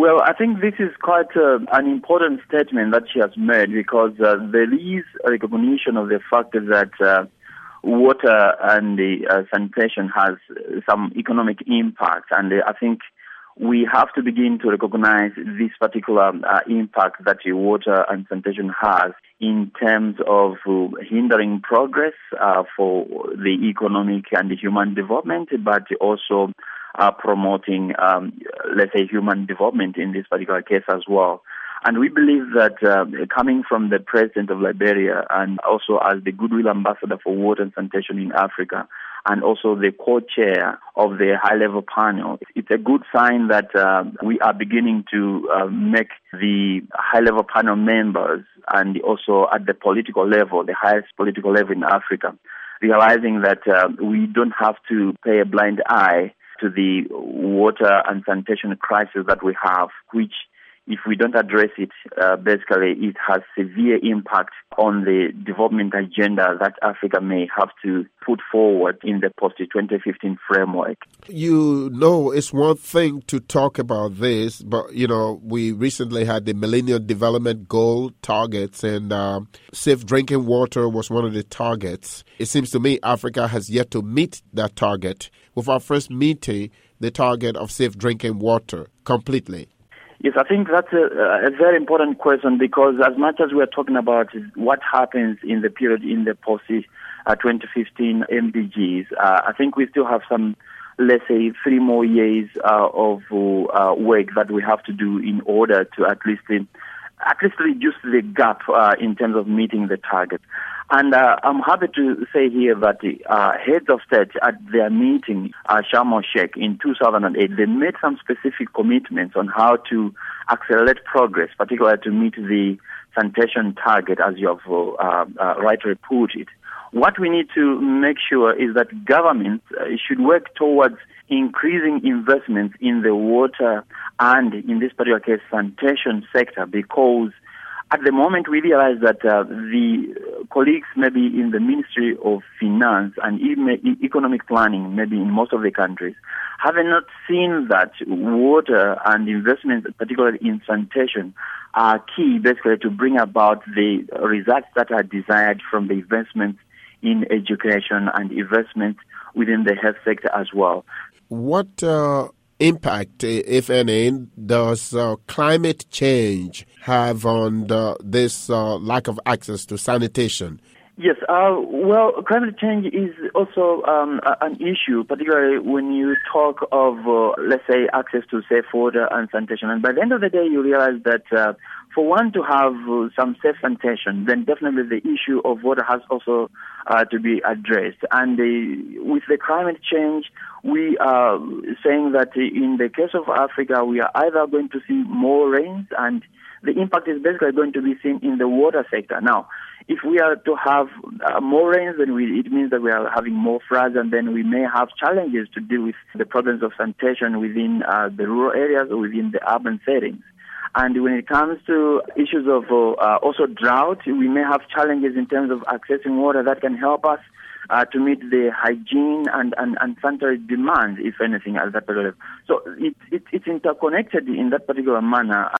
Well, I think this is quite an important statement that she has made because there is a recognition of the fact that water and sanitation has some economic impact, and I think we have to begin to recognize this particular impact that water and sanitation has in terms of hindering progress for the economic and the human development, but also promoting, let's say, human development in this particular case as well. And we believe that coming from the president of Liberia and also as the goodwill ambassador for water and sanitation in Africa, and also the co-chair of the high-level panel, it's a good sign that we are beginning to make the high-level panel members and also at the political level, the highest political level in Africa, realizing that we don't have to pay a blind eye to the water and sanitation crisis that we have, which if we don't address it, basically it has severe impact on the development agenda that Africa may have to put forward in the post-2015 framework. You know, it's one thing to talk about this, but, you know, we recently had the Millennium Development Goal targets, and safe drinking water was one of the targets. It seems to me Africa has yet to meet that target. With our first meeting, the target of safe drinking water completely. Yes, I think that's a very important question because as much as we're talking about what happens in the period in the post-2015 MDGs, I think we still have some, let's say, 3 more years of work that we have to do in order to at least reduce the gap in terms of meeting the target. And I'm happy to say here that heads of state at their meeting, Sharm el-Sheikh, in 2008, they made some specific commitments on how to accelerate progress, particularly to meet the sanitation target, as you have rightly put it. What we need to make sure is that governments should work towards increasing investments in the water and, in this particular case, sanitation sector, because at the moment we realize that the colleagues maybe in the Ministry of Finance and even economic planning, maybe in most of the countries, have not seen that water and investments, particularly in sanitation, are key basically to bring about the results that are desired from the investments in education and investment within the health sector as well. What impact, if any, does climate change have on this lack of access to sanitation? Yes, well, climate change is also an issue, particularly when you talk of, let's say, access to safe water and sanitation. And by the end of the day, you realize that for one to have some safe sanitation, then definitely the issue of water has also to be addressed. And with the climate change, we are saying that in the case of Africa, we are either going to see more rains, and the impact is basically going to be seen in the water sector. Now, if we are to have more rains, then it means that we are having more floods, and then we may have challenges to deal with the problems of sanitation within the rural areas or within the urban settings. And when it comes to issues of also drought, we may have challenges in terms of accessing water that can help us to meet the hygiene and sanitary demands, if anything, at that particular level. So it's interconnected in that particular manner.